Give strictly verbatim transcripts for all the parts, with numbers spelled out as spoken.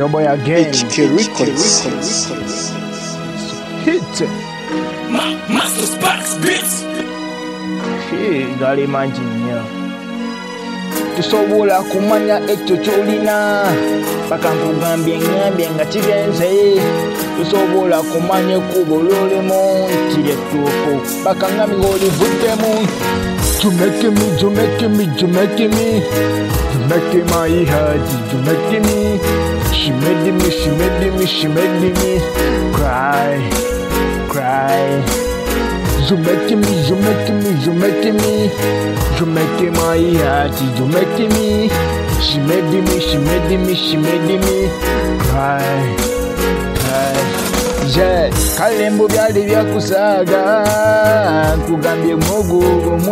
Your boy again. H K Records. Hit. Ma Master Sparks Beats. Hey, gali manjinya. Tusobola kumanya ekyo kyolina paka nkugambye ngambye nga kigenze. Tusobola kumanya ekkubo ly'olimu nti lyettuufu paka ngambye ng'olivuddemu. You making me, you making me, you making me, you making my heart, you making me. She made me, she made me, she made me cry, cry. You making me, you making me, you making me, you making my heart, you making me. She made me, she made me, she made me cry, cry. Yeah, kalembo byali byakusaga kugambye mwogo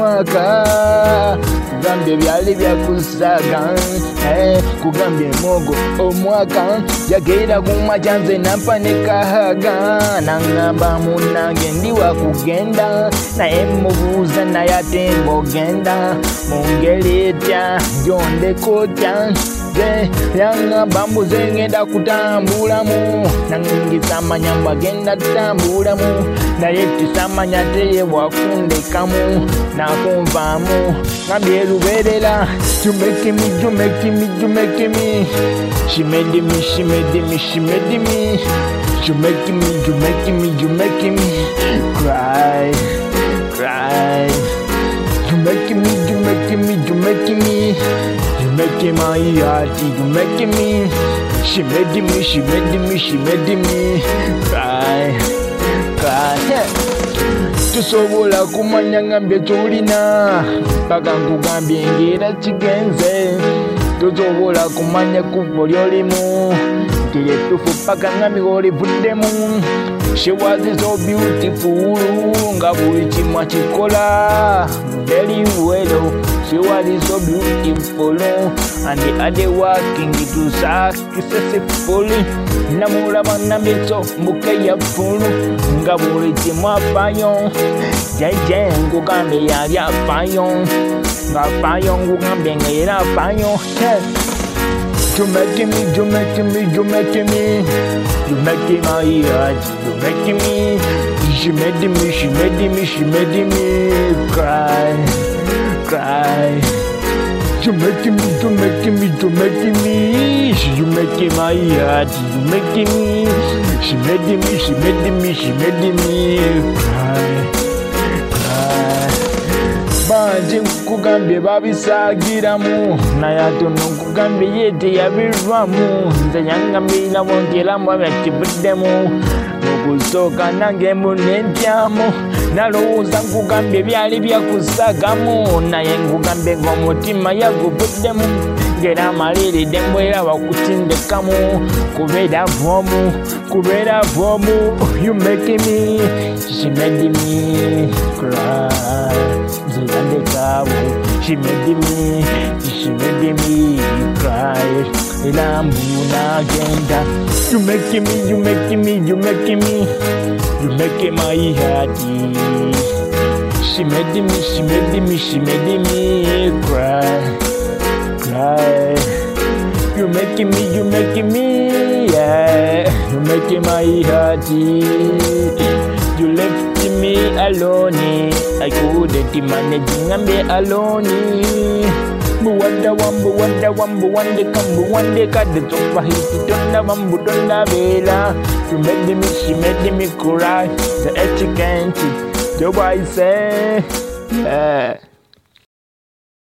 omwaka kugambye byali byakusaga eh kugambye mwogo omwaka yageera kumajanze nampa nekahaga nangamba munange ndiwa kugenda naye mubuuza naye ate mbogenda mungeri etya gyondekotya yangamba mbuze ngenda kutambulamu nangingisamanya mbagenda tutambulamu naye tisamanya teye bwakundekamu nakunvaamu ngambye lubeerera. You making me, you making me, you making me. She made me, she made me, she made me. You making me, you making me, you making me cry, cry. You making me, you making me, you making me. You making my heart, you making me. She made me, she made me, she made me cry, cry. Tusobola kumanya ngambye kyolina paka nkugambye ngera kigenze. Tusobola kumanya ekkubo ly'olimu nti lyettuufu paka ngambye olivuddemu. She was so beautiful nga buli kimu akikola very well. She was so beautiful and the other working to successful. Namulaba nambyeso mbuke ya fulu nga buli kimu afaayo. Jeje nkugambye yali afaayo nga afaayo nkugambye nga era afaayo. You making me, you making me, you making me. You making my heart, you making me. She made me, she made me, she made me cry, cry. You making me, you making me, you making me. You making my heart, you making me. She made me, she made me, she made me cry, cry. Banji nkugambye babisagiramu naye ate nkugambye ye teyabivaamu. Nze yangambira bongeramu abyakivuddemu okusooka nange mbu nentyamu. Nalowooza nkugambye byali byakusagamu naye nkugambye ng'omutima yaguvuddemu. Ngera amaliridde mbwera bakutindekamu kubeera voomu kubeera voomu. You making me, she made me cry. She made me, she made me cry. Ilambuna agenda. You making me, you making me, you making me, you making my heart. She made me, she made me, she made me cry, cry. You making me, you making me, yeah. You making my heart. You left me alone. I couldn't manage ngambe alone. Buwanda wambu wanda wambu wande kambu wande kade tofa hiti tonda wambu tonda vela. You made me, she made me cry. The etiquette, the why say, yeah.